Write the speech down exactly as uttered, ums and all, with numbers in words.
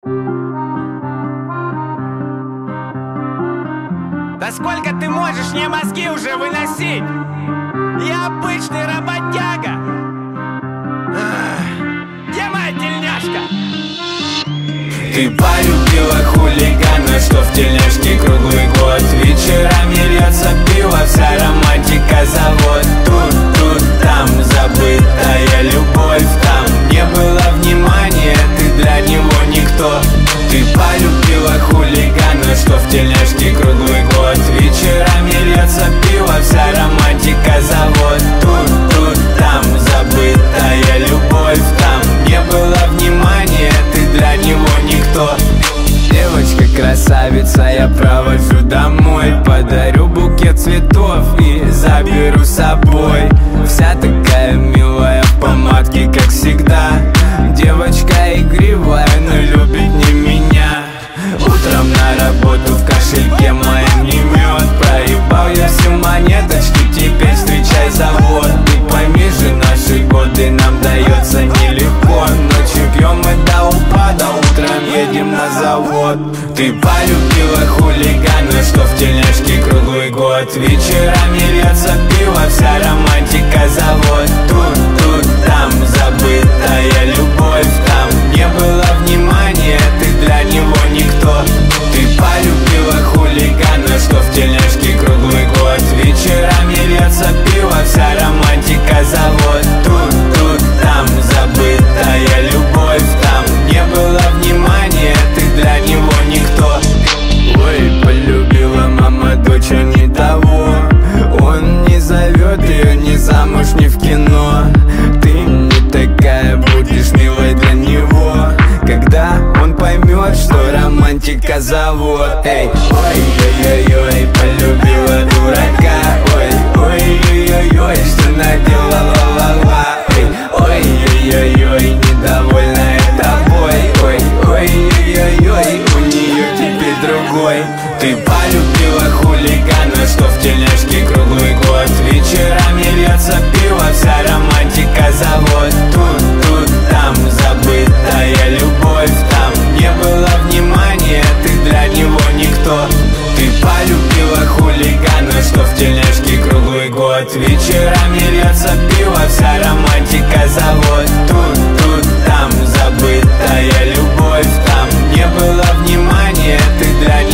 Да сколько ты можешь мне мозги уже выносить? Я обычный работяга. Где моя тельняшка? Ты полюбила хулигана, что в тельняшке круглый год. Вечерами льется пиво, вся романтика завод. Тут, тут, там забытая любовь, там не было внимания, ты для него никто. Ты полюбила хулигана, что в тельняшке круглый год. Вечерами льется пиво, вся романтика завод. Тут, тут, там забытая любовь, там не было внимания, ты для него никто. Девочка красавица, я провожу домой. Подарю букет цветов и заберу с собой. Вся такая милая в помадке, как всегда. Девочка игривая, но любит не меня. Утром на работу в кошельке моем не мед. Проебал я все монеточки, теперь встречай завод. Ты пойми же, наши годы нам дается нелегко. Ночью пьем мы до упада, утром едем на завод. Ты полюбила хулигана, что в тельняшке круглый год. Вечерами льется пиво, вся романтика завод. Тут, тут, там забытая любовь, там не было внимания, ты для него никто. Ты полюбила хулигана, что в тельняшке круглый год. Вечерами льется пиво, вся романтика завод. Тут, тут, там забытая любовь, там не было внимания, ты для него никто. Ой, полюбила мама дочь, а не того. Он не зовет ее ни замуж, ни в кино. Ты не такая будешь милой для него, когда он поймет, что романтика завод. Эй, ой-ой-ой-ой, полюбила дурака. Ой-ой-ой-ой, что наделала ла-ла. Эй, ой-ой-ой-ой, недовольная тобой. Ой-ой-ой-ой, у нее теперь другой. Ты полюбила хулигана, что в тельняшке круглый год. Вечерами льется пиво, вся романтика завод. Тут, тут, там забытая любовь, там не было внимания, ты для него никто. Ты полюбила хулигана, что в тельняшке круглый год. Вечерами льется пиво, вся романтика завод. Тут, тут, там забытая любовь, там не было внимания, ты для него